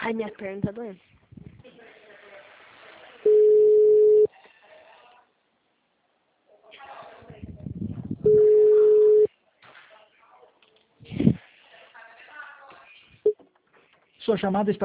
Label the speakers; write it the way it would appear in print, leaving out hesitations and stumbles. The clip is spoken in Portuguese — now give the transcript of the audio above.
Speaker 1: Ai, minha perna tá doendo.
Speaker 2: Sua chamada está